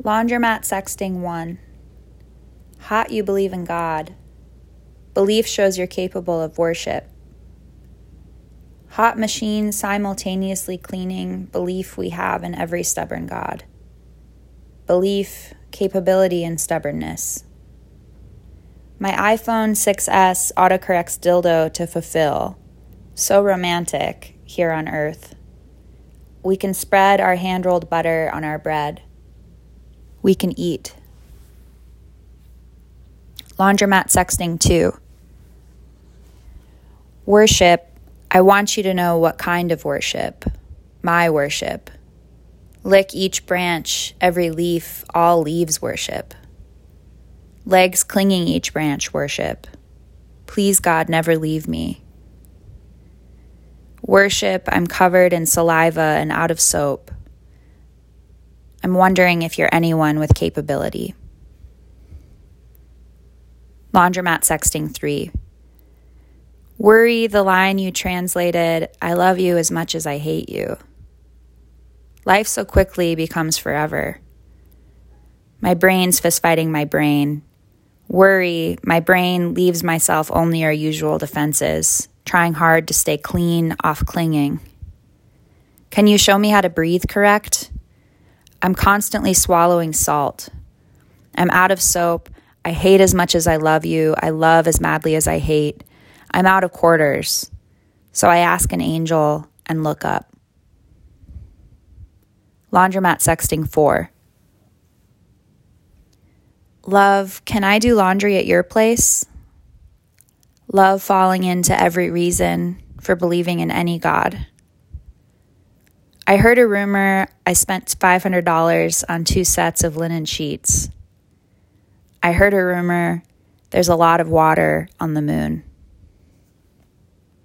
Laundromat sexting 1. Hot you believe in God. Belief shows you're capable of worship. Hot machine simultaneously cleaning belief we have in every stubborn God. Belief, capability, and stubbornness. My iPhone 6S autocorrects dildo to fulfill. So romantic here on earth. We can spread our hand-rolled butter on our bread. We can eat. Laundromat sexting 2. Worship, I want you to know what kind of worship. My worship. Lick each branch, every leaf, all leaves worship. Legs clinging each branch worship. Please God, never leave me. Worship, I'm covered in saliva and out of soap. I'm wondering if you're anyone with capability. Laundromat sexting 3. Worry, the line you translated, I love you as much as I hate you. Life so quickly becomes forever. My brain's fistfighting my brain. Worry, my brain leaves myself only our usual defenses, trying hard to stay clean off clinging. Can you show me how to breathe correct? I'm constantly swallowing salt. I'm out of soap. I hate as much as I love you. I love as madly as I hate. I'm out of quarters. So I ask an angel and look up. Laundromat sexting 4. Love, can I do laundry at your place? Love falling into every reason for believing in any God. I heard a rumor I spent $500 on 2 sets of linen sheets. I heard a rumor there's a lot of water on the moon.